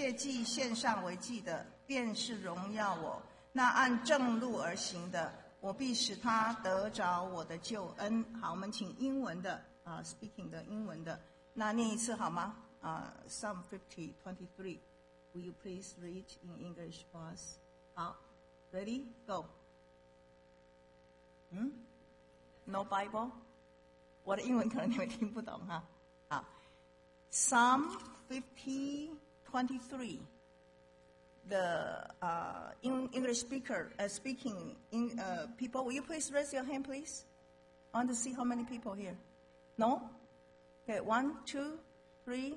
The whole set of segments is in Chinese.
谢祭献上为祭的，便是荣耀我；那按正路而行的，我必使他得着我的救恩。好，我们请英文的speaking 的英文的，那念一次好吗？Psalm 50:23. Will you please read in English for us? 好 ，Ready? Go. No Bible? 我的英文可能你们听不懂哈。好 ，Psalm 50:23. The English speaker speaking in people, will you please raise your hand, please? I want to see how many people here. No? Okay, 1, 2, 3,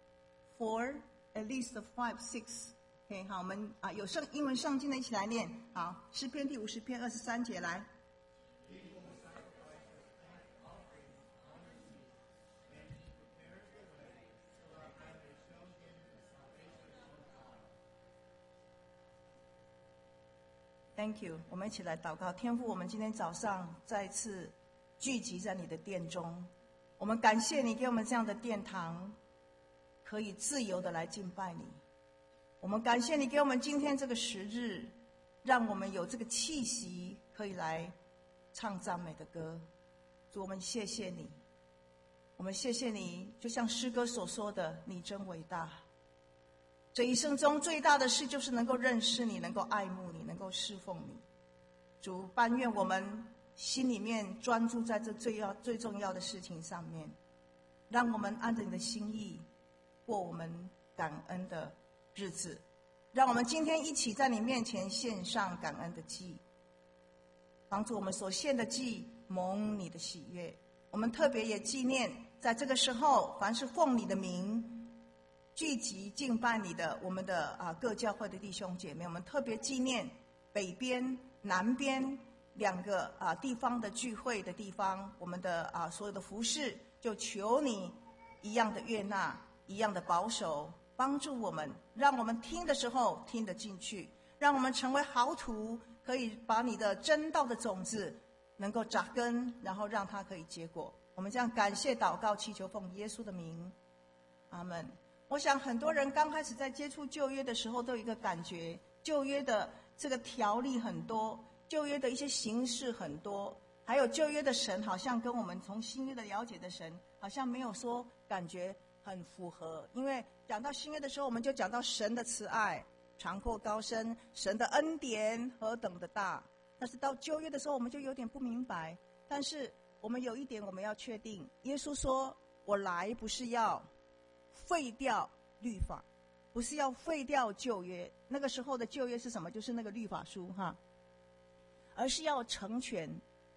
4, at least 5, 6. OK， 好，我们有英文圣经的一起来念。好，诗篇第50篇23节来。Thank you， 我们一起来祷告。天父，我们今天早上再次聚集在你的殿中，我们感谢你给我们这样的殿堂，可以自由的来敬拜你。我们感谢你给我们今天这个时日，让我们有这个气息可以来唱赞美的歌。主，我们谢谢你，我们谢谢你，就像诗歌所说的，你真伟大。这一生中最大的事就是能够认识你，能够爱慕你，能够侍奉你。主，但愿我们心里面专注在这最重要的事情上面，让我们按着你的心意过我们感恩的日子。让我们今天一起在你面前献上感恩的祭，帮助我们所献的祭蒙你的喜悦。我们特别也纪念在这个时候，凡是奉你的名聚集敬拜你的我们的各教会的弟兄姐妹，我们特别纪念北边南边两个地方的聚会的地方，我们的所有的服事，就求你一样的悦纳，一样的保守，帮助我们，让我们听的时候听得进去，让我们成为好土，可以把你的真道的种子能够扎根，然后让它可以结果。我们这样感谢祷告祈求奉耶稣的名，阿们。我想很多人刚开始在接触旧约的时候都有一个感觉，旧约的这个条例很多，旧约的一些形式很多，还有旧约的神好像跟我们从新约的了解的神好像没有说感觉很符合。因为讲到新约的时候，我们就讲到神的慈爱长阔高深，神的恩典何等的大，但是到旧约的时候我们就有点不明白。但是我们有一点我们要确定，耶稣说我来不是要废掉律法，不是要废掉旧约，那个时候的旧约是什么？就是那个律法书而是要成全。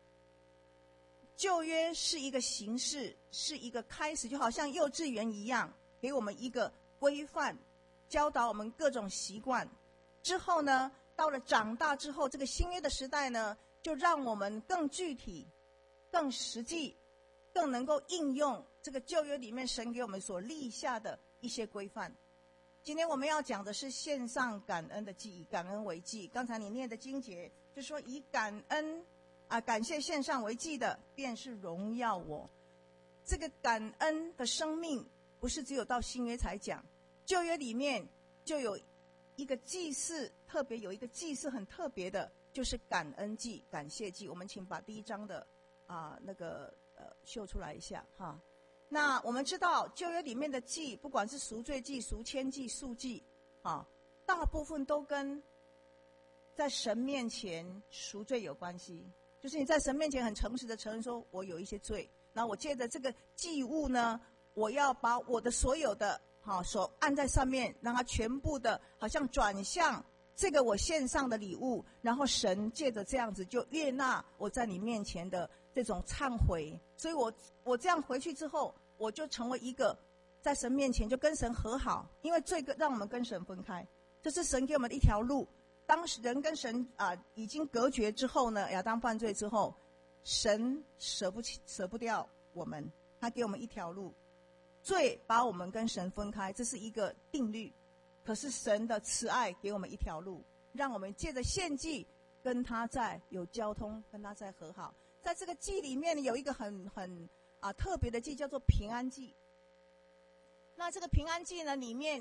旧约是一个形式，是一个开始，就好像幼稚园一样，给我们一个规范，教导我们各种习惯。之后呢，到了长大之后，这个新约的时代呢，就让我们更具体、更实际，更能够应用这个旧约里面神给我们所立下的一些规范。今天我们要讲的是献上感恩的祭，以感恩为祭。刚才你念的经节就说以感恩感谢献上为祭的，便是荣耀我。这个感恩的生命不是只有到新约才讲，旧约里面就有一个祭祀，特别有一个祭祀很特别的，就是感恩祭、感谢祭。我们请把第1章的秀出来一下那我们知道旧约里面的祭，不管是赎罪祭、赎愆祭、赎祭大部分都跟在神面前赎罪有关系。就是你在神面前很诚实的承认说我有一些罪，然后我借着这个祭物呢，我要把我的所有的手按在上面，让它全部的好像转向这个我献上的礼物，然后神借着这样子就悦纳我在你面前的这种忏悔。所以我这样回去之后，我就成为一个在神面前就跟神和好，因为罪让我们跟神分开，这是神给我们的一条路。当人跟神已经隔绝之后呢，亚当犯罪之后，神舍不掉我们，他给我们一条路，罪把我们跟神分开，这是一个定律。可是神的慈爱给我们一条路，让我们借着献祭跟他在有交通，跟他在和好。在这个祭里面有一个很特别的祭，叫做平安祭。那这个平安祭呢，里面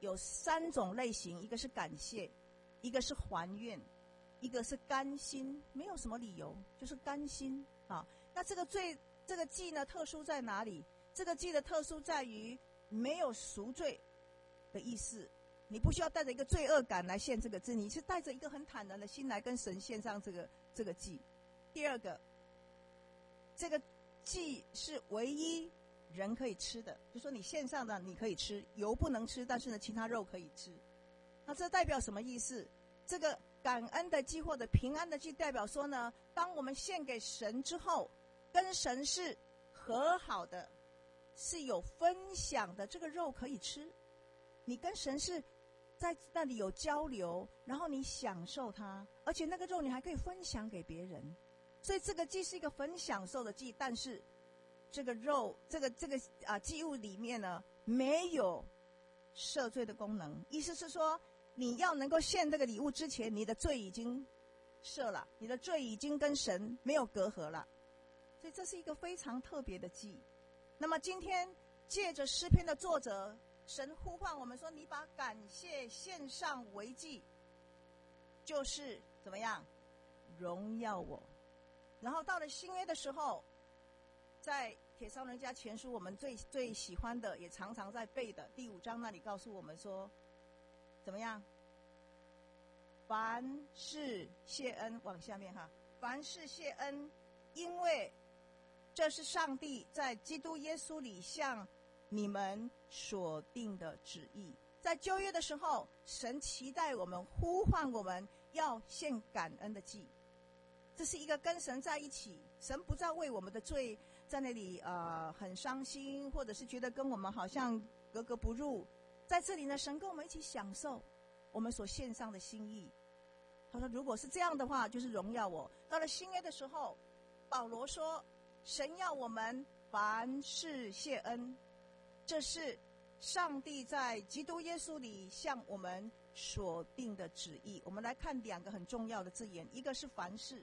有3种类型，一个是感谢，一个是还愿，一个是甘心，没有什么理由，就是甘心啊。那这个祭呢，特殊在哪里？这个祭的特殊在于没有赎罪的意思，你不需要带着一个罪恶感来献这个祭，你是带着一个很坦然的心来跟神献上这个祭。第二个，这个祭是唯一人可以吃的，就说你献上的你可以吃，油不能吃，但是呢其他肉可以吃。那这代表什么意思？这个感恩的祭或者平安的祭代表说呢，当我们献给神之后，跟神是和好的，是有分享的，这个肉可以吃，你跟神是在那里有交流，然后你享受它，而且那个肉你还可以分享给别人，所以这个祭是一个很享受的祭。但是这个肉这个祭物里面呢，没有赦罪的功能，意思是说你要能够献这个礼物之前，你的罪已经赦了，你的罪已经跟神没有隔阂了，所以这是一个非常特别的祭。那么今天借着诗篇的作者，神呼唤我们说，你把感谢献上为祭，就是怎么样荣耀我。然后到了新约的时候，在帖撒罗尼迦前书我们最喜欢的，也常常在背的第5章那里告诉我们说，怎么样？凡事谢恩，往下面哈，凡事谢恩，因为这是上帝在基督耶稣里向你们所定的旨意。在旧约的时候，神期待我们，呼唤我们要献感恩的祭，这是一个跟神在一起，神不再为我们的罪在那里很伤心，或者是觉得跟我们好像格格不入。在这里呢，神跟我们一起享受我们所献上的心意。他说如果是这样的话，就是荣耀我。到了新约的时候，保罗说神要我们凡事谢恩，这是上帝在基督耶稣里向我们所定的旨意。我们来看2个很重要的字眼，一个是凡事，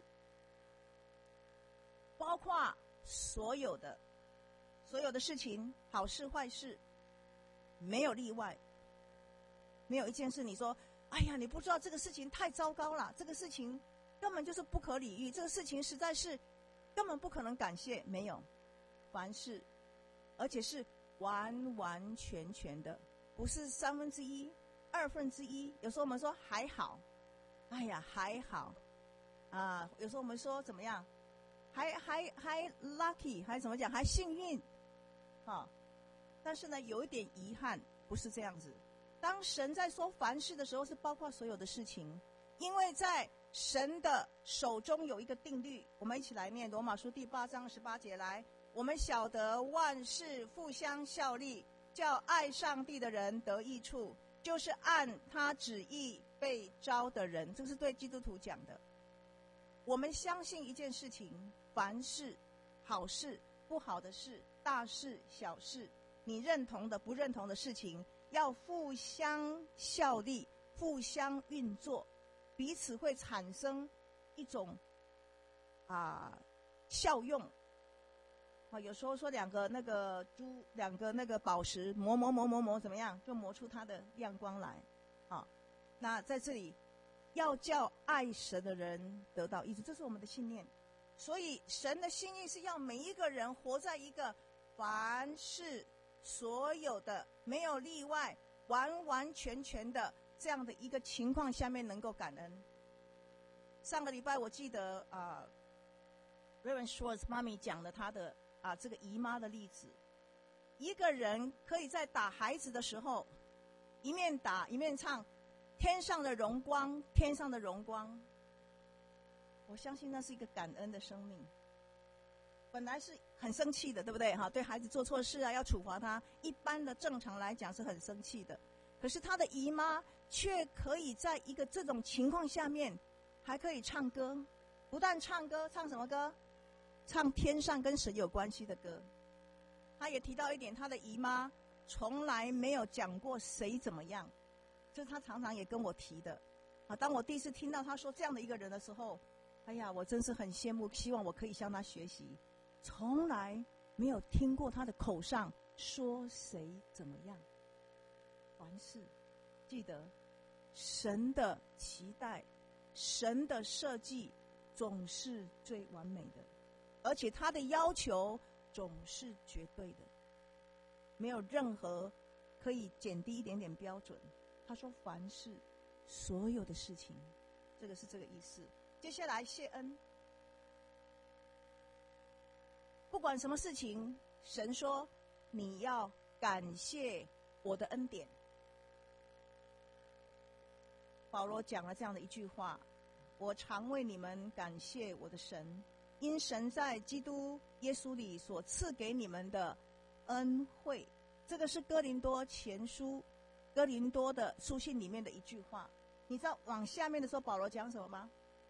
包括所有的事情，好事坏事，没有例外。没有一件事你说哎呀你不知道这个事情太糟糕了，这个事情根本就是不可理喻，这个事情实在是根本不可能感谢，没有。凡事，而且是完完全全的，不是1/3、1/2。有时候我们说还好，哎呀还好啊，有时候我们说怎么样，还 lucky， 还怎么讲，还幸运啊。但是呢有一点遗憾，不是这样子。当神在说凡事的时候，是包括所有的事情，因为在神的手中有一个定律。我们一起来念罗马书第8章18节，来，我们晓得万事互相效力，叫爱上帝的人得益处，就是按他旨意被招的人。这是对基督徒讲的。我们相信一件事情，凡事，好事不好的事，大事小事，你认同的不认同的事情，要互相效力，互相运作，彼此会产生一种效用。有时候说两个那个宝石磨怎么样，就磨出它的亮光来。那在这里要叫爱神的人得到益处，这是我们的信念。所以神的心意是要每一个人活在一个凡事所有的没有例外，完完全全的这样的一个情况下面能够感恩。上个礼拜我记得Reverend Schwartz 妈咪讲了她的这个姨妈的例子。一个人可以在打孩子的时候，一面打一面唱天上的荣光，天上的荣光。我相信那是一个感恩的生命。本来是很生气的，对不对？对孩子做错事要处罚他，一般的正常来讲是很生气的。可是他的姨妈却可以在一个这种情况下面还可以唱歌，不但唱歌，唱什么歌？唱天上跟神有关系的歌。他也提到一点，他的姨妈从来没有讲过谁怎么样，这是他常常也跟我提的。当我第一次听到他说这样的一个人的时候，哎呀，我真是很羡慕，希望我可以向他学习。从来没有听过他的口上说谁怎么样。凡事记得神的期待，神的设计总是最完美的，而且他的要求总是绝对的，没有任何可以减低一点点标准。他说凡事所有的事情，这个是这个意思。接下来谢恩，不管什么事情，神说你要感谢我的恩典。保罗讲了这样的一句话，我常为你们感谢我的神，因神在基督耶稣里所赐给你们的恩惠。这个是哥林多前书哥林多的书信里面的一句话。你知道往下面的时候保罗讲什么吗？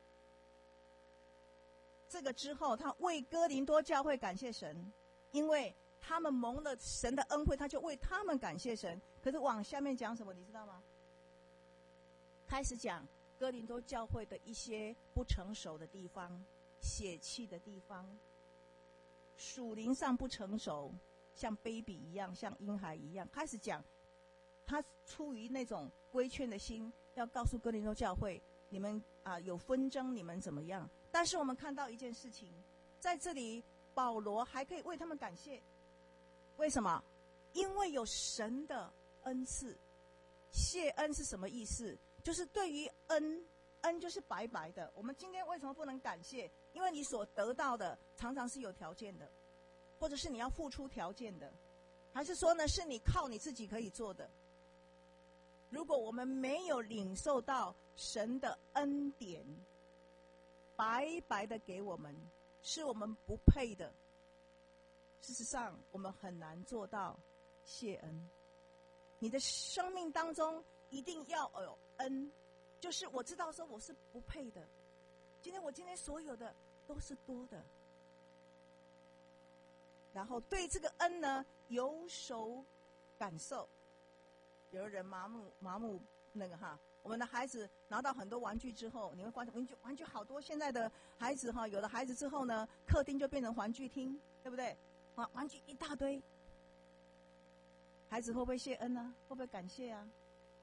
这个之后他为哥林多教会感谢神，因为他们蒙了神的恩惠，他就为他们感谢神。可是往下面讲什么你知道吗？开始讲哥林多教会的一些不成熟的地方，血气的地方，属灵上不成熟，像 baby 一样，像婴孩一样。开始讲他出于那种规劝的心，要告诉哥林多教会，你们有纷争，你们怎么样。但是我们看到一件事情，在这里保罗还可以为他们感谢。为什么？因为有神的恩赐。谢恩是什么意思？就是对于恩就是白白的。我们今天为什么不能感谢？因为你所得到的常常是有条件的，或者是你要付出条件的，还是说呢是你靠你自己可以做的。如果我们没有领受到神的恩典白白的给我们，是我们不配的，事实上我们很难做到谢恩。你的生命当中一定要有恩，就是我知道说我是不配的，我今天所有的都是多的，然后对这个恩呢有所感受。有的人麻木那个我们的孩子拿到很多玩具之后，你会发现玩具好多。现在的孩子有了孩子之后呢，客厅就变成玩具厅，对不对？玩具一大堆，孩子会不会谢恩呢？会不会感谢啊？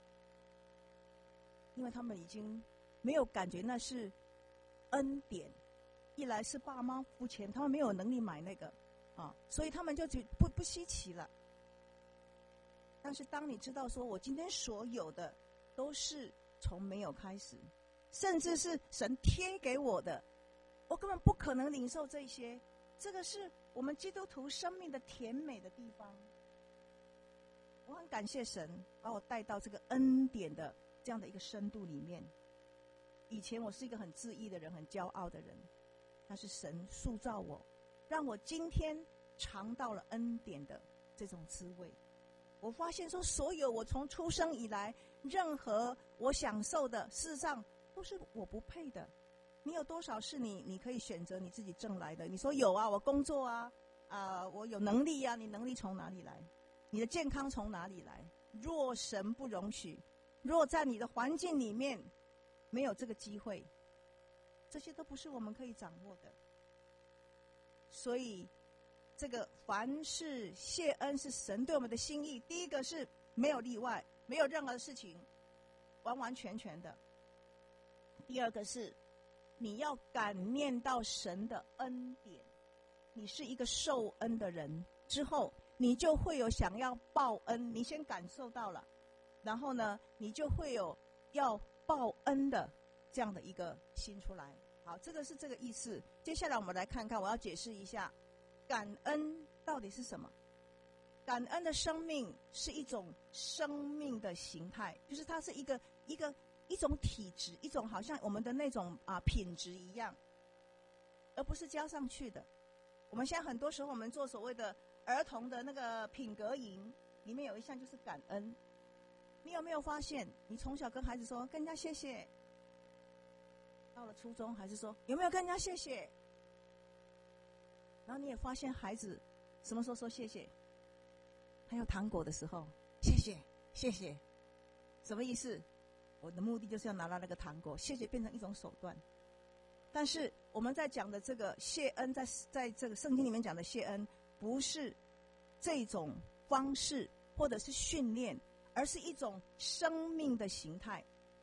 因为他们已经没有感觉那是恩典，一来是爸妈付钱，他们没有能力买那个所以他们就不稀奇了。但是当你知道说我今天所有的都是从没有开始，甚至是神贴给我的，我根本不可能领受这些。这个是我们基督徒生命的甜美的地方。我很感谢神把我带到这个恩典的这样的一个深度里面。以前我是一个很自义的人，很骄傲的人，但是神塑造我，让我今天尝到了恩典的这种滋味。我发现说所有我从出生以来任何我享受的，事实上都是我不配的。你有多少是你可以选择你自己挣来的？你说有啊，我工作我有能力啊，你能力从哪里来？你的健康从哪里来？若神不容许，若在你的环境里面没有这个机会，这些都不是我们可以掌握的。所以这个凡事谢恩是神对我们的心意。第一个是没有例外，没有任何事情完完全全的。第二个是你要感念到神的恩典，你是一个受恩的人之后，你就会有想要报恩，你先感受到了，然后呢你就会有要报恩的这样的一个心出来。好，这个是这个意思。接下来我们来看看，我要解释一下感恩到底是什么。感恩的生命是一种生命的形态，就是它是一种体质，一种好像我们的那种品质一样，而不是加上去的。我们现在很多时候我们做所谓的儿童的那个品格营，里面有一项就是感恩。你有没有发现，你从小跟孩子说跟人家谢谢，到了初中还是说有没有跟人家谢谢？然后你也发现孩子什么时候说谢谢？还有糖果的时候，谢谢谢谢，什么意思？我的目的就是要拿到那个糖果，谢谢变成一种手段。但是我们在讲的这个谢恩，在这个圣经里面讲的谢恩，不是这种方式或者是训练， 而是一种生命的形态。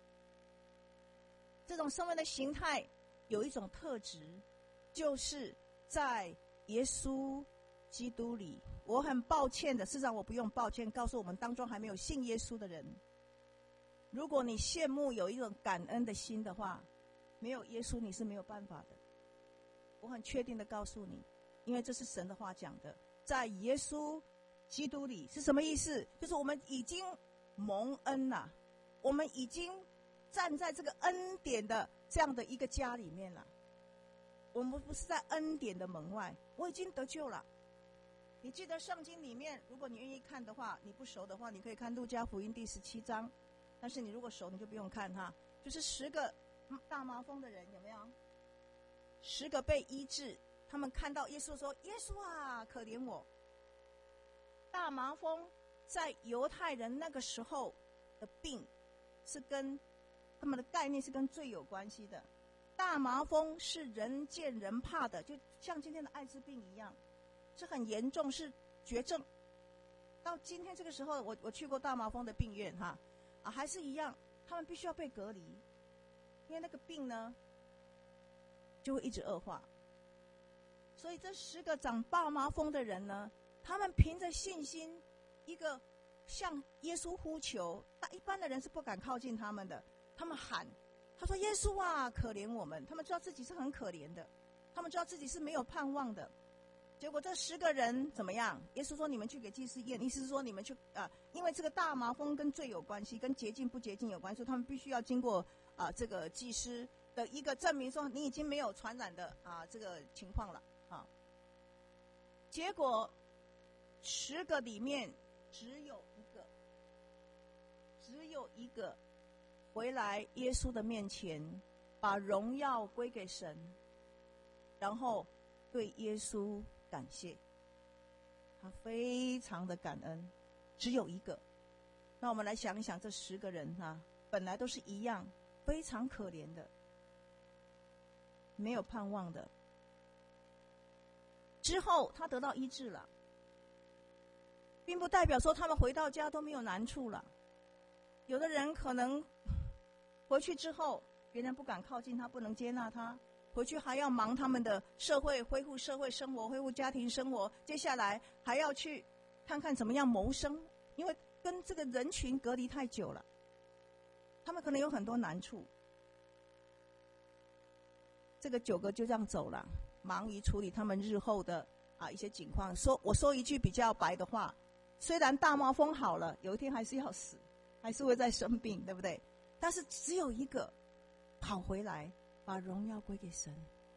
这种生命的形态有一种特质，就是在耶稣基督里。我很抱歉的，事实上我不用抱歉告诉我们当中还没有信耶稣的人，如果你羡慕有一种感恩的心的话，没有耶稣你是没有办法的。我很确定的告诉你，因为这是神的话讲的，在耶稣基督里是什么意思？就是我们已经蒙恩了，我们已经站在这个恩典的这样的一个家里面了。我们不是在恩典的门外，我已经得救了。你记得圣经里面，如果你愿意看的话，你不熟的话，你可以看路加福音第17章。但是你如果熟，你就不用看哈。就是10个大麻风的人，有没有？10个被医治，他们看到耶稣说：“耶稣啊，可怜我。”大麻风在犹太人那个时候的病，是跟他们的概念是跟罪有关系的。大麻风是人见人怕的，就像今天的艾滋病一样，是很严重，是绝症。到今天这个时候，我去过大麻风的病院哈，还是一样，他们必须要被隔离，因为那个病呢就会一直恶化。所以这10个长大麻风的人呢，他们凭着信心，一个向耶稣呼求，但一般的人是不敢靠近他们的。他们喊，他说：“耶稣啊，可怜我们。”他们知道自己是很可怜的，他们知道自己是没有盼望的。结果这10个人怎么样？耶稣说：“你们去给祭司验。”意思是说你们去因为这个大麻风跟罪有关系，跟洁净不洁净有关系，他们必须要经过这个祭司的一个证明，说你已经没有传染的这个情况了啊。结果10个里面只有一个回来耶稣的面前，把荣耀归给神，然后对耶稣感谢，他非常的感恩。只有一个。那我们来想一想，这10个人本来都是一样非常可怜的，没有盼望的，之后他得到医治了，并不代表说他们回到家都没有难处了。有的人可能回去之后，别人不敢靠近他，不能接纳他，回去还要忙他们的社会，恢复社会生活，恢复家庭生活，接下来还要去看看怎么样谋生，因为跟这个人群隔离太久了，他们可能有很多难处。这个9个就这样走了，忙于处理他们日后的一些情况。我说一句比较白的话，虽然大麻风好了，有一天还是要死，还是会再生病，对不对？但是只有一个跑回来，把荣耀归给神，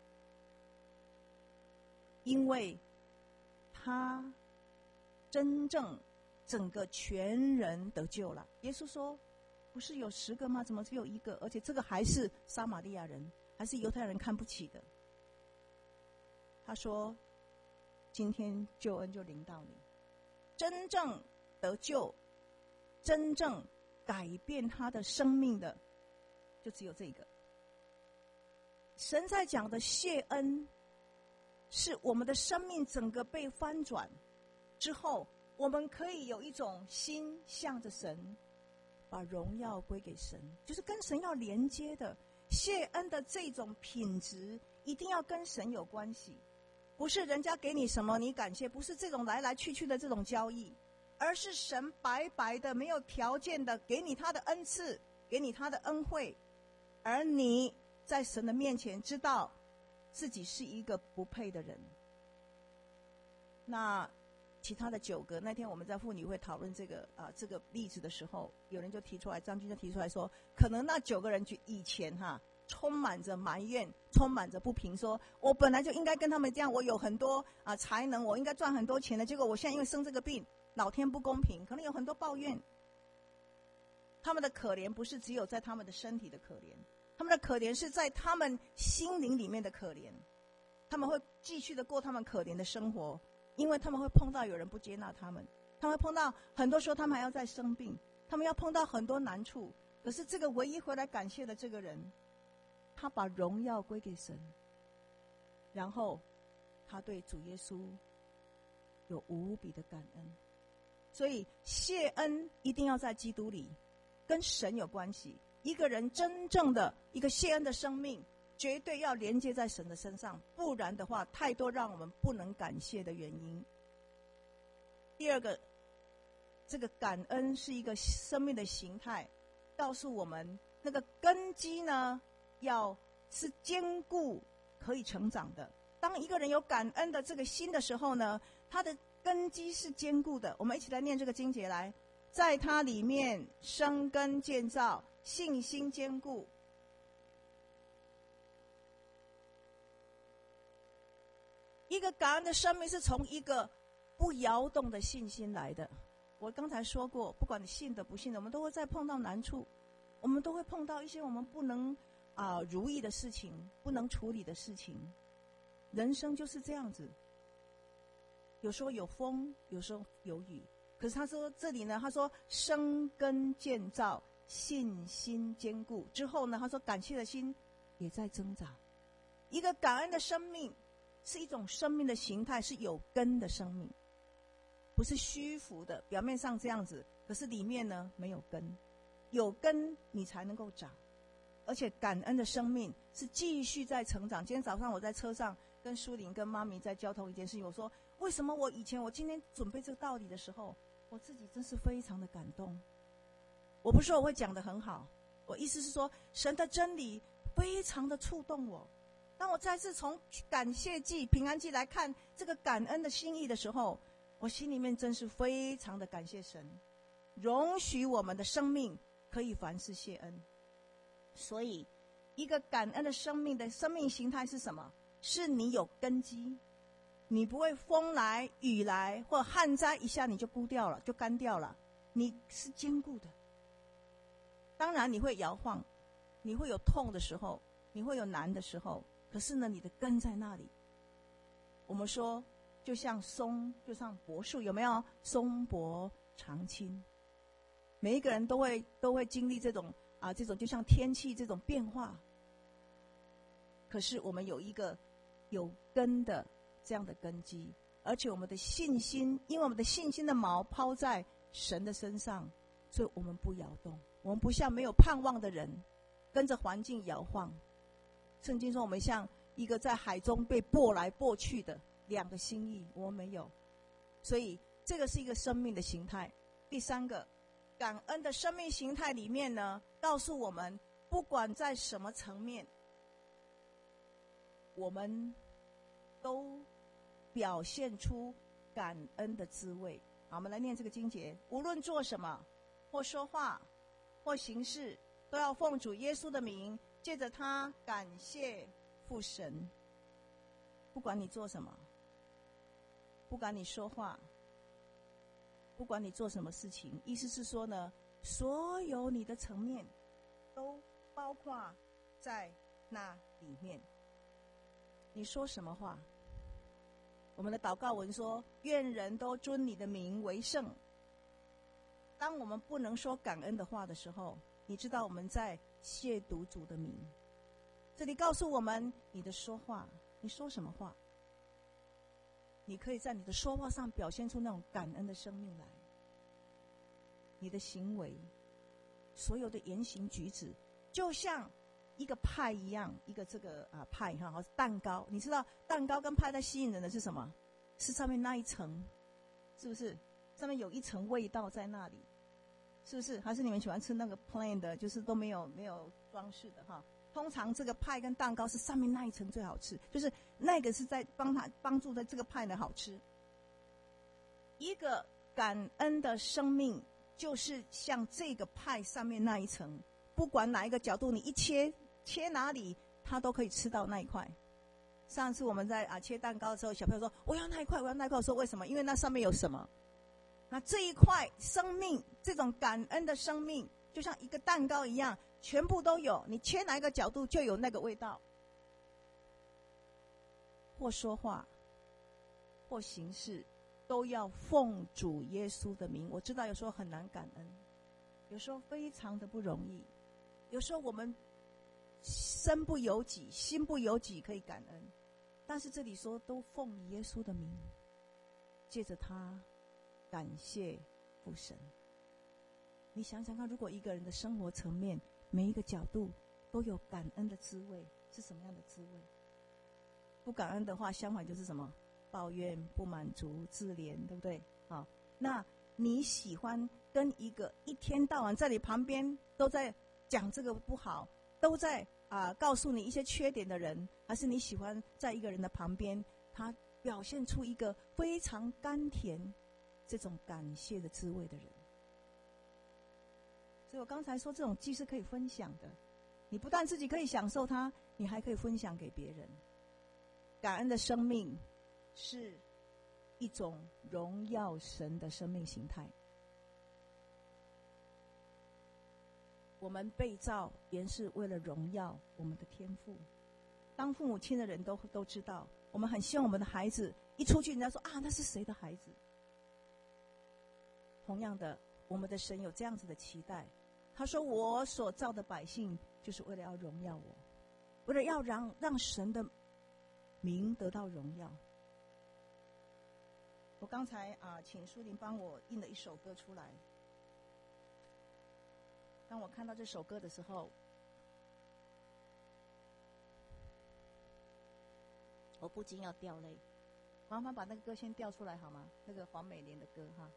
因为他真正整个全人得救了。耶稣说：“不是有10个吗？怎么只有一个？而且这个还是撒玛利亚人，还是犹太人看不起的。”他说：“今天救恩就临到你，真正得救，真正改变他的生命的，就只有这个。”神在讲的谢恩，是我们的生命整个被翻转之后，我们可以有一种心向着神，把荣耀归给神，就是跟神要连接的。谢恩的这种品质一定要跟神有关系，不是人家给你什么你感谢，不是这种来来去去的这种交易，而是神白白的没有条件的给你他的恩赐，给你他的恩惠，而你在神的面前知道自己是一个不配的人。那其他的9个，那天我们在妇女会讨论这个例子的时候，有人就提出来，张军就提出来说，可能那9个人以前充满着埋怨，充满着不平，说我本来就应该跟他们这样，我有很多才能，我应该赚很多钱的，结果我现在因为生这个病，老天不公平，可能有很多抱怨。他们的可怜不是只有在他们的身体的可怜，他们的可怜是在他们心灵里面的可怜。他们会继续的过他们可怜的生活，因为他们会碰到有人不接纳他们，他们会碰到很多时候他们还要再生病，他们要碰到很多难处。可是这个唯一回来感谢的这个人，他把荣耀归给神，然后他对主耶稣有无比的感恩。 所以谢恩一定要在基督里，跟神有关系。一个人真正的一个谢恩的生命，绝对要连接在神的身上，不然的话，太多让我们不能感谢的原因。第二个，这个感恩是一个生命的形态，告诉我们那个根基呢，要是坚固可以成长的。当一个人有感恩的这个心的时候呢，他的根基是坚固的。我们一起来念这个经节来，在他里面生根建造，信心坚固。一个感恩的生命是从一个不摇动的信心来的。我刚才说过，不管你信的不信的，我们都会再碰到难处，我们都会碰到一些我们不能如意的事情，不能处理的事情。人生就是这样子，有时候有风，有时候有雨。可是他说这里呢，他说生根建造，信心坚固之后呢，他说感谢的心也在增长。一个感恩的生命是一种生命的形态，是有根的生命，不是虚浮的，表面上这样子，可是里面呢没有根。有根你才能够长，而且感恩的生命是继续在成长。今天早上我在车上跟舒玲跟妈咪在交通一件事情，我说为什么我今天准备这个道理的时候，我自己真是非常的感动。我不是说我会讲得很好，我意思是说神的真理非常的触动我。当我再次从感谢祭平安祭来看这个感恩的心意的时候，我心里面真是非常的感谢神，容许我们的生命可以凡事谢恩。所以一个感恩的生命的生命形态是什么？是你有根基，你不会风来雨来或旱灾一下你就枯掉了，就干掉了，你是坚固的。当然你会摇晃，你会有痛的时候，你会有难的时候，可是呢你的根在那里。我们说就像柏树，有没有？松柏长青。每一个人都会经历这种就像天气这种变化。可是我们有一个有根的这样的根基，而且我们的信心，因为我们的信心的锚抛在神的身上，所以我们不摇动。我们不像没有盼望的人跟着环境摇晃。圣经说我们像一个在海中被拨来拨去的两个心意，我们没有。所以这个是一个生命的形态。第三个，感恩的生命形态里面呢，告诉我们不管在什么层面，我们都表现出感恩的滋味。好，我们来念这个经节，无论做什么或说话或行事，都要奉主耶稣的名，借着他感谢父神。不管你做什么，不管你说话，不管你做什么事情，意思是说呢，所有你的层面都包括在那里面。你说什么话？我们的祷告文说，愿人都尊你的名为圣。当我们不能说感恩的话的时候，你知道我们在亵渎主的名。这里告诉我们，你的说话，你说什么话？你可以在你的说话上表现出那种感恩的生命来。你的行为，所有的言行举止，就像一个派一样，一个派蛋糕。你知道蛋糕跟派在吸引人的是什么？是上面那一层，是不是？上面有一层味道在那里，是不是？还是你们喜欢吃那个 plain 的，就是都没有装饰的哈？通常这个派跟蛋糕是上面那一层最好吃，就是那个是在帮助在这个派的好吃。一个感恩的生命就是像这个派上面那一层，不管哪一个角度你一切哪里，它都可以吃到那一块。上次我们在切蛋糕的时候，小朋友说我要那一块，我要那一块。我说为什么？因为那上面有什么？那这一块生命，这种感恩的生命，就像一个蛋糕一样，全部都有。你切哪一个角度，就有那个味道。或说话，或行事，都要奉主耶稣的名。我知道有时候很难感恩，有时候非常的不容易，有时候我们身不由己，心不由己可以感恩，但是这里说都奉耶稣的名，借着他感谢服神。你想想看，如果一个人的生活层面每一个角度都有感恩的滋味，是什么样的滋味？不感恩的话，相反就是什么？抱怨、不满足、自怜，对不对？好，那你喜欢跟一个一天到晚在你旁边都在讲这个不好，都在告诉你一些缺点的人，还是你喜欢在一个人的旁边，他表现出一个非常甘甜这种感谢的滋味的人？所以我刚才说，这种既是可以分享的，你不但自己可以享受它，你还可以分享给别人。感恩的生命是一种荣耀神的生命形态。我们被造原是为了荣耀我们的天父。当父母亲的人都知道，我们很希望我们的孩子一出去，人家说那是谁的孩子？同样的，我们的神有这样子的期待，他说我所造的百姓就是为了要荣耀我，为了要让神的名得到荣耀。我刚才请淑玲帮我印了一首歌出来。当我看到这首歌的时候，我不禁要掉泪。麻烦把那个歌先调出来好吗？那个黄美莲的歌哈。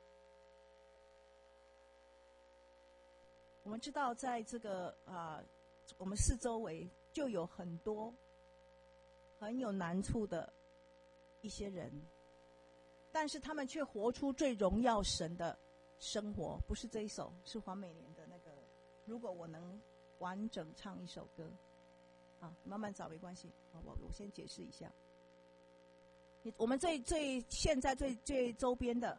我们知道，在这个我们四周围就有很多很有难处的一些人，但是他们却活出最荣耀神的生活。不是这一首，是黄美莲的那个。如果我能完整唱一首歌，慢慢找没关系。我先解释一下。我们现在最周边的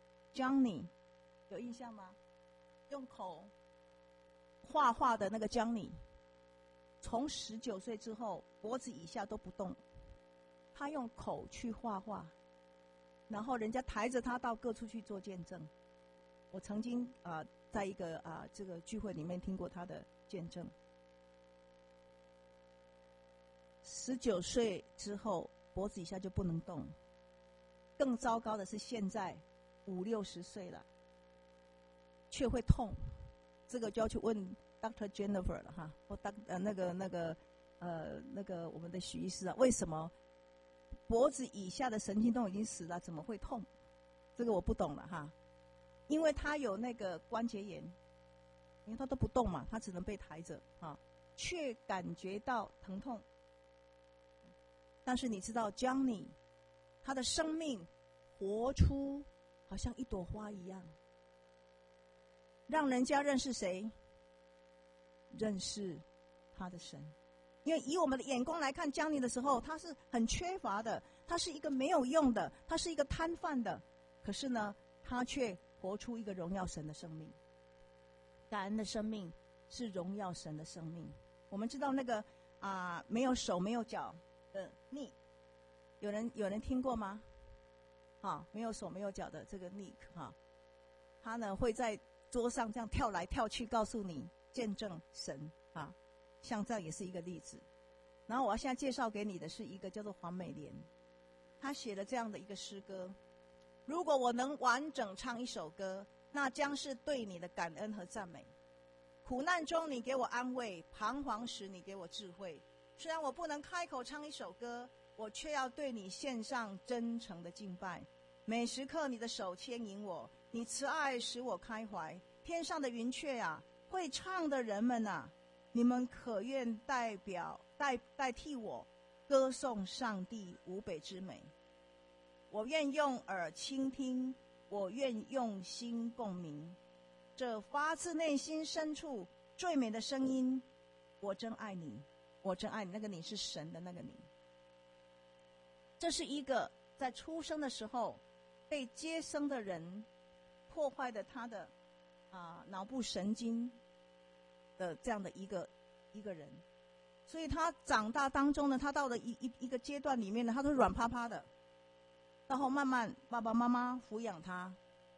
Johnny 有印象吗？用口画画的那个 Johnny， 从19岁之后脖子以下都不动，他用口去画画，然后人家抬着他到各处去做见证。我曾经在一个这个聚会里面听过他的见证。19岁之后脖子以下就不能动，更糟糕的是现在50、60岁了却会痛，这个就要去问 Dr. Jennifer 了哈，或那个我们的许医师为什么脖子以下的神经都已经死了，怎么会痛？这个我不懂了哈。因为他有那个关节炎，因为他都不动嘛，他只能被抬着却感觉到疼痛。但是你知道 Johnny 他的生命活出好像一朵花一样，让人家认识谁？认识他的神。因为以我们的眼光来看 Johnny 的时候，他是很缺乏的，他是一个没有用的，他是一个摊贩的，可是呢他却活出一个荣耀神的生命。感恩的生命是荣耀神的生命。我们知道那个没有手没有脚的Nick，有人听过吗？没有手没有脚的这个Nick他呢会在桌上这样跳来跳去，告诉你见证神像这样也是一个例子。然后我要现在介绍给你的是一个叫做黄美莲，他写了这样的一个诗歌。如果我能完整唱一首歌，那将是对你的感恩和赞美。苦难中你给我安慰，彷徨时你给我智慧。虽然我不能开口唱一首歌，我却要对你献上真诚的敬拜。每时刻你的手牵引我，你慈爱使我开怀。天上的云雀会唱的人们你们可愿代替我歌颂上帝无比之美。我愿用耳倾听，我愿用心共鸣，这发自内心深处最美的声音。我真爱你，我真爱你。那个你是神的那个你。这是一个在出生的时候被接生的人破坏的他的脑部神经的这样的一个人。所以他长大当中呢，他到了一个阶段里面呢，他都软趴趴的。然后慢慢爸爸妈妈抚养他，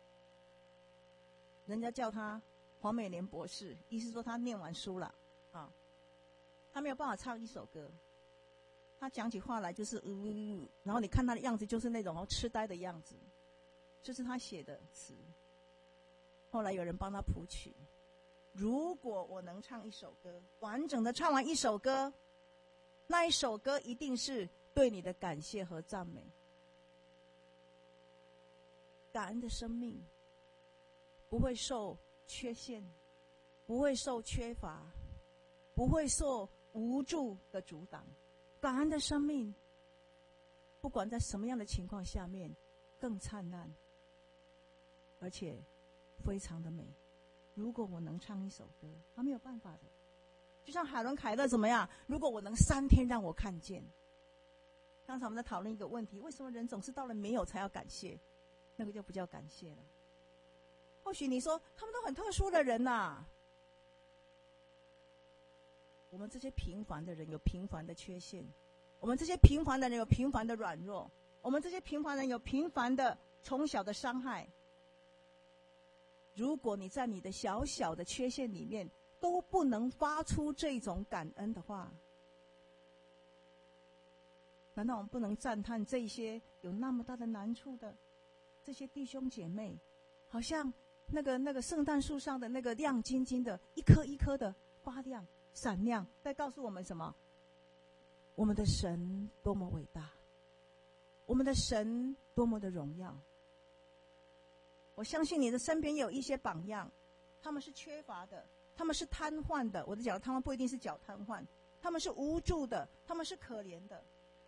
人家叫他黄美莲博士，意思说他念完书了他没有办法唱一首歌，他讲起话来就是然后你看他的样子就是那种痴呆的样子，这是他写的词。 后来有人帮他谱曲。如果我能唱一首歌，完整的唱完一首歌，那一首歌一定是对你的感谢和赞美。感恩的生命不会受缺陷，不会受缺乏，不会受无助的阻挡。感恩的生命不管在什么样的情况下面更灿烂，而且非常的美。如果我能唱一首歌，他没有办法的。就像海伦凯勒怎么样？如果我能3天让我看见。刚才我们在讨论一个问题，为什么人总是到了没有才要感谢？那个就不叫感谢了。或许你说他们都很特殊的人啊，我们这些平凡的人有平凡的缺陷，我们这些平凡的人有平凡的软弱，我们这些平凡人有平凡的从小的伤害。如果你在你的小小的缺陷里面都不能发出这种感恩的话，难道我们不能赞叹这些有那么大的难处的这些弟兄姐妹，好像那个圣诞树上的那个亮晶晶的一颗一颗的发亮闪亮，在告诉我们什么？我们的神多么伟大，我们的神多么的荣耀。我相信你的身边有一些榜样，他们是缺乏的，他们是瘫痪的。我的脚瘫痪不一定是脚瘫痪，他们是无助的，他们是可怜的。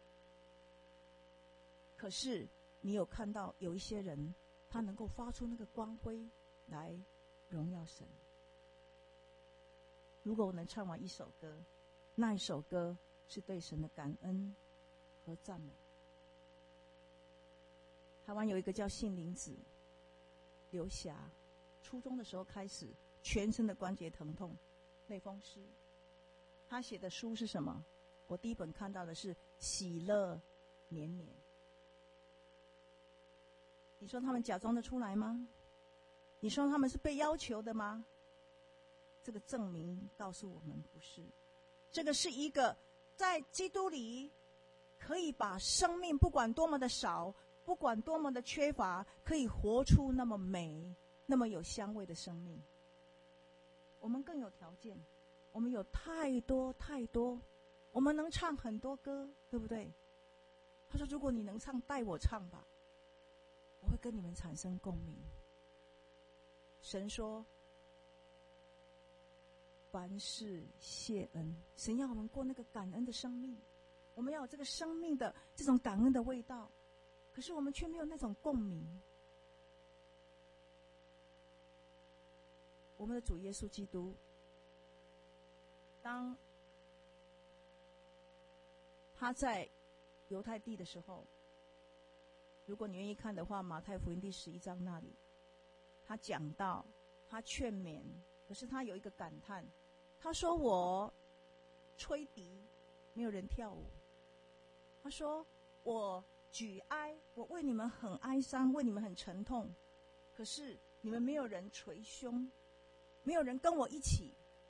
可是你有看到有一些人，他能够发出那个光辉来荣耀神。如果我能唱完一首歌，那一首歌是对神的感恩和赞美。台湾有一个叫杏林子刘霞，初中的时候开始全身的关节疼痛，类风湿。他写的书是什么？我第一本看到的是《喜乐绵绵》。你说他们假装得出来吗？你说他们是被要求的吗？这个证明告诉我们不是。这个是一个在基督里可以把生命不管多么的少，不管多么的缺乏，可以活出那么美那么有香味的生命。我们更有条件，我们有太多太多，我们能唱很多歌，对不对？他说如果你能唱，带我唱吧，我会跟你们产生共鸣。神说凡事谢恩，神要我们过那个感恩的生命，我们要有这个生命的这种感恩的味道，可是我们却没有那种共鸣。我们的主耶稣基督，当他在犹太地的时候，如果你愿意看的话，马太福音第11章那里，他讲到，他劝勉，可是他有一个感叹，他说我吹笛，没有人跳舞。他说我举哀，我为你们很哀伤，为你们很沉痛，可是你们没有人捶胸，没有人跟我一起。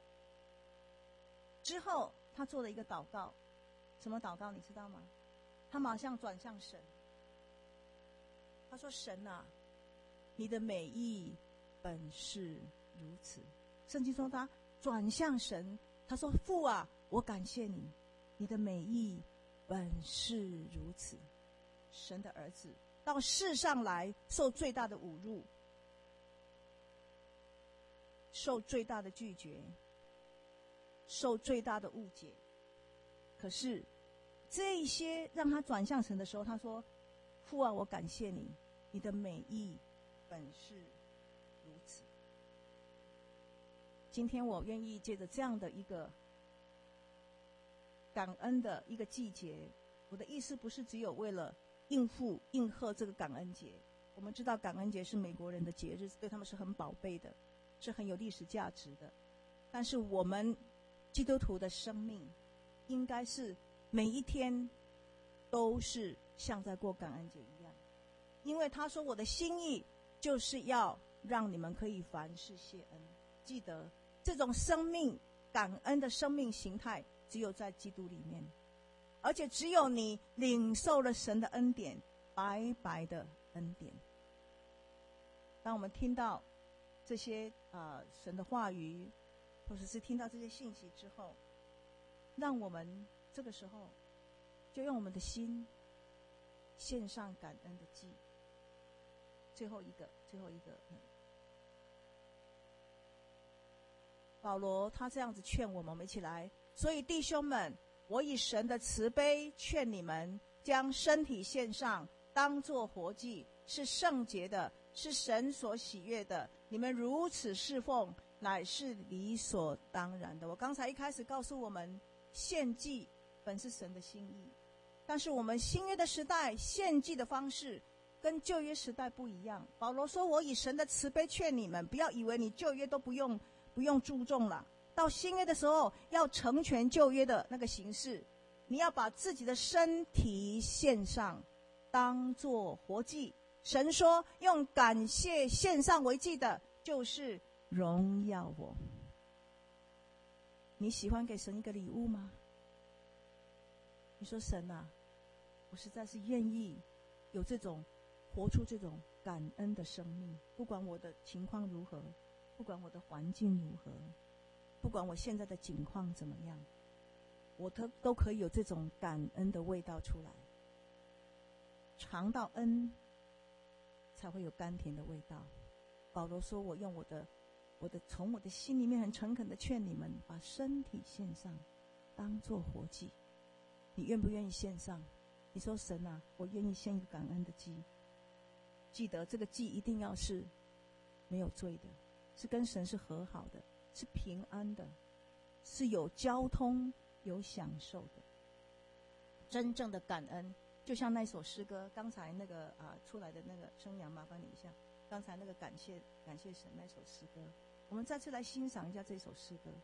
之后他做了一个祷告，什么祷告你知道吗？他马上转向神，他说神啊，你的美意本是如此。圣经说他转向神，他说父啊，我感谢你，你的美意本是如此。神的儿子到世上来，受最大的侮辱，受最大的拒绝，受最大的误解。可是这一些让他转向神的时候，他说父啊，我感谢你，你的美意本是如此。今天我愿意借着这样的一个感恩的一个季节，我的意思不是只有为了应和这个感恩节。我们知道感恩节是美国人的节日，对他们是很宝贝的，是很有历史价值的。但是我们基督徒的生命应该是每一天都是像在过感恩节一样，因为他说我的心意就是要让你们可以凡事谢恩。记得这种生命感恩的生命形态只有在基督里面，而且只有你领受了神的恩典，白白的恩典。当我们听到这些神的话语，或者是听到这些信息之后，让我们这个时候就用我们的心献上感恩的祭。最后一个，保罗他这样子劝我们，我们一起来。所以弟兄们，我以神的慈悲劝你们，将身体献上，当作活祭，是圣洁的，是神所喜悦的。你们如此侍奉，乃是理所当然的。我刚才一开始告诉我们，献祭本是神的心意，但是我们新约的时代献祭的方式跟旧约时代不一样。保罗说，我以神的慈悲劝你们，不要以为你旧约都不用注重了，到新约的时候要成全旧约的那个形式，你要把自己的身体献上，当作活祭。神说，用感谢献上为祭的，就是荣耀我。你喜欢给神一个礼物吗？你说，神啊，我实在是愿意有这种活出这种感恩的生命，不管我的情况如何，不管我的环境如何，不管我现在的境况怎么样，我都可以有这种感恩的味道出来。尝到恩，才会有甘甜的味道。保罗说，我用我的从我的心里面很诚恳的劝你们，把身体献上，当作活祭。你愿不愿意献上？你说，神啊，我愿意献一个感恩的祭。记得这个祭一定要是没有罪的，是跟神是和好的，是平安的，是有交通有享受的。真正的感恩，就像那首诗歌刚才那个出来的那个生阳，麻烦你一下，刚才那个感谢神那首诗歌，我们再次来欣赏一下这首诗歌。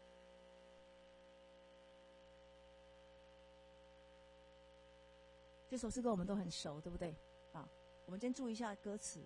这首诗歌我们都很熟，对不对？我们先注意一下歌词。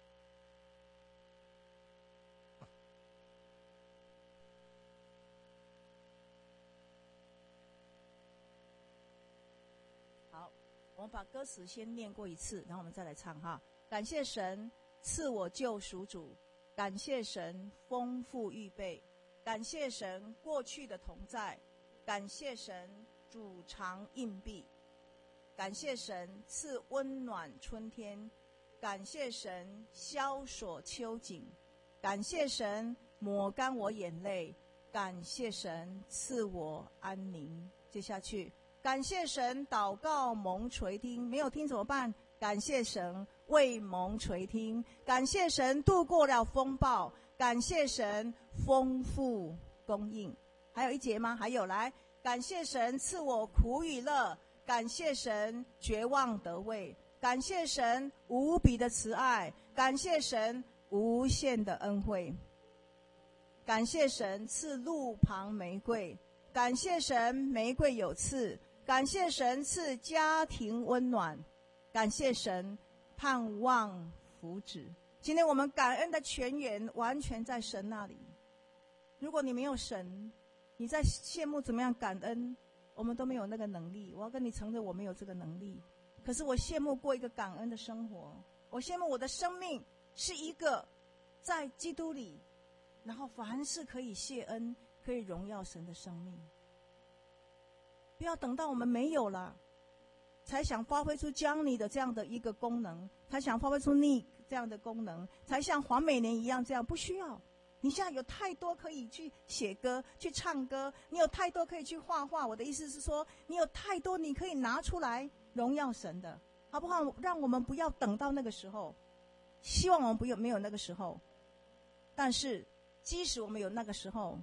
好，我们把歌词先念过一次，然后我们再来唱哈。感谢神赐我救赎主，感谢神丰富预备，感谢神过去的同在，感谢神主常应庇，感谢神赐温暖春天，感谢神消锁秋景，感谢神抹干我眼泪，感谢神赐我安宁。接下去，感谢神祷告蒙垂听，没有听怎么办？感谢神为蒙垂听，感谢神度过了风暴，感谢神丰富供应。还有一节吗？还有，来，感谢神赐我苦与乐，感谢神绝望得慰，感谢神无比的慈爱，感谢神无限的恩惠，感谢神赐路旁玫瑰，感谢神玫瑰有刺，感谢神赐家庭温暖，感谢神盼望福祉。今天我们感恩的泉源完全在神那里。如果你没有神，你在羡慕怎么样感恩，我们都没有那个能力。我要跟你承认，我没有这个能力。可是我羡慕过一个感恩的生活，我羡慕我的生命是一个在基督里，然后凡事可以谢恩，可以荣耀神的生命。不要等到我们没有了，才想发挥出将你的这样的一个功能，才想发挥出你这样的功能，才像黄美莲一样这样。不需要，你现在有太多可以去写歌去唱歌，你有太多可以去画画。我的意思是说，你有太多你可以拿出来荣耀神的，好不好？让我们不要等到那个时候，希望我们没有那个时候，但是即使我们有那个时候，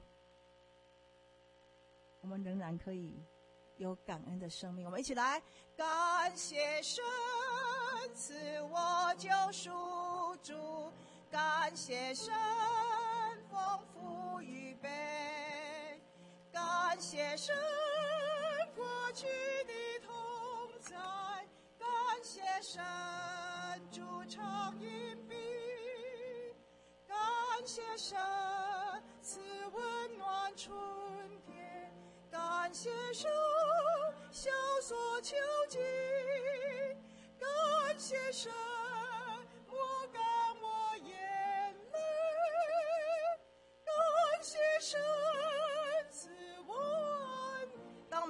我们仍然可以有感恩的生命。我们一起来，感谢神赐我救赎主，感谢神丰富预备，感谢神过去的同在，感谢神主常应庇，感谢神赐温暖春天，感谢神消锁秋季，感谢神抹干我眼泪，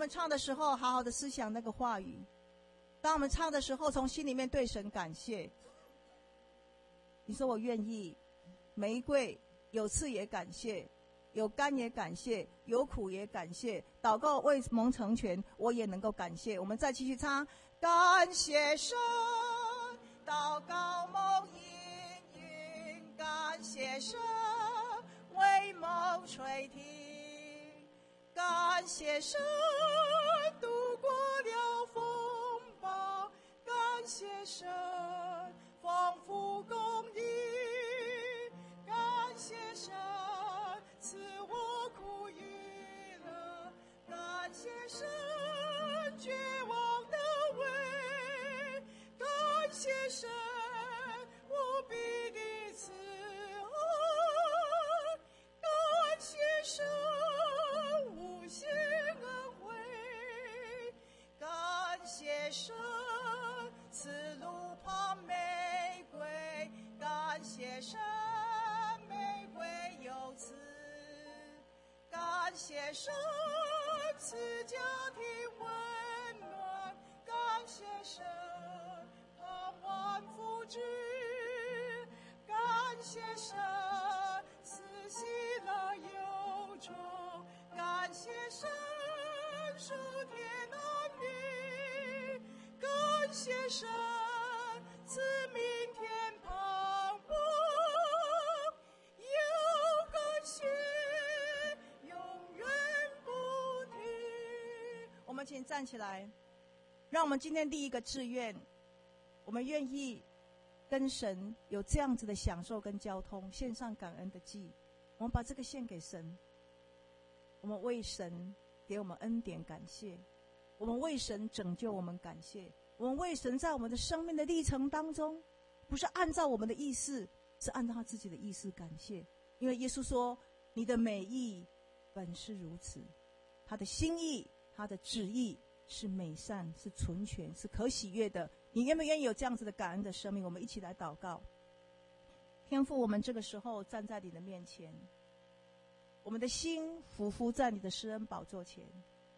们唱的时候，好好的思想那个话语。当我们唱的时候，从心里面对神感谢。你说我愿意，玫瑰有刺也感谢，有甘也感谢，有苦也感谢，祷告未蒙成全，我也能够感谢。我们再继续唱，感谢神，祷告蒙应允，感谢神，为蒙垂听，感谢神，度过了风暴，感谢神，丰富供应，感谢神，赐我苦娱乐，感谢神，绝望的胃，感谢神，无比的慈爱，感谢神，无限恩惠，感谢神，此路旁玫瑰，感谢神，玫瑰有刺，感谢神，赐家庭温暖，感谢神，盼望福祉，感谢神，赐喜乐忧愁，感谢神，属天安宁，感谢神，赐明天盼望，要感谢永远不停。我们请站起来，让我们今天第一个志愿，我们愿意跟神有这样子的享受跟交通，献上感恩的祭。我们把这个献给神，我们为神给我们恩典感谢，我们为神拯救我们感谢，我们为神在我们的生命的历程当中，不是按照我们的意思，是按照他自己的意思感谢。因为耶稣说，你的美意本是如此，他的心意，他的旨意是美善，是纯全，是可喜悦的。你愿不愿意有这样子的感恩的生命？我们一起来祷告。天父，我们这个时候站在你的面前，我们的心匍匐在你的施恩宝座前，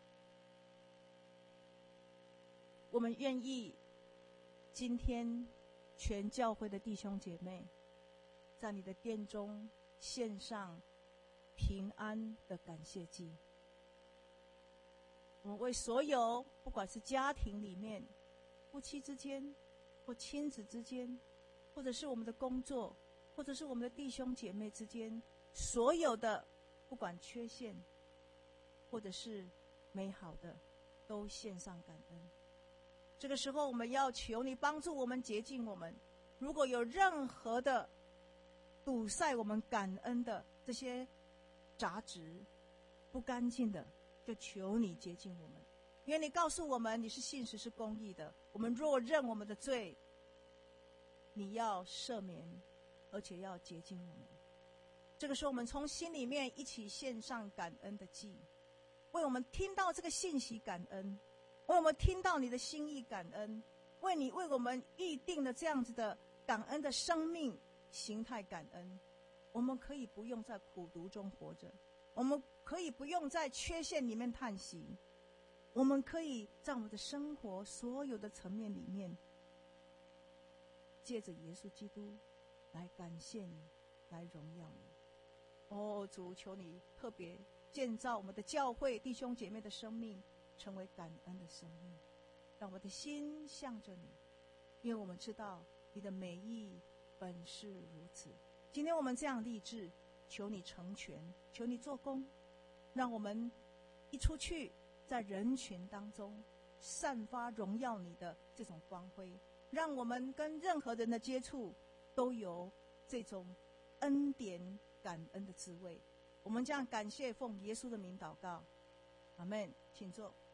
我们愿意今天全教会的弟兄姐妹在你的殿中献上平安的感谢祭。我们为所有不管是家庭里面夫妻之间或亲子之间，或者是我们的工作，或者是我们的弟兄姐妹之间，所有的不管缺陷或者是美好的，都献上感恩。这个时候我们要求你帮助我们，洁净我们，如果有任何的堵塞我们感恩的这些杂质不干净的，就求你洁净我们。因为你告诉我们你是信实是公义的，我们若认我们的罪，你要赦免而且要洁净我们。这个时候我们从心里面一起献上感恩的祭，为我们听到这个信息感恩，为我们听到你的心意感恩，为你为我们预定的这样子的感恩的生命形态感恩。我们可以不用在苦毒中活着，我们可以不用在缺陷里面叹息，我们可以在我们的生活所有的层面里面，借着耶稣基督来感谢你，来荣耀你。哦，主，求你特别建造我们的教会弟兄姐妹的生命，成为感恩的生命，让我们的心向着你，因为我们知道你的美意本是如此。今天我们这样立志，求你成全，求你做工，让我们一出去，在人群当中散发荣耀你的这种光辉，让我们跟任何人的接触都有这种恩典感恩的滋味。我们这样感谢，奉耶稣的名祷告，阿们。请坐。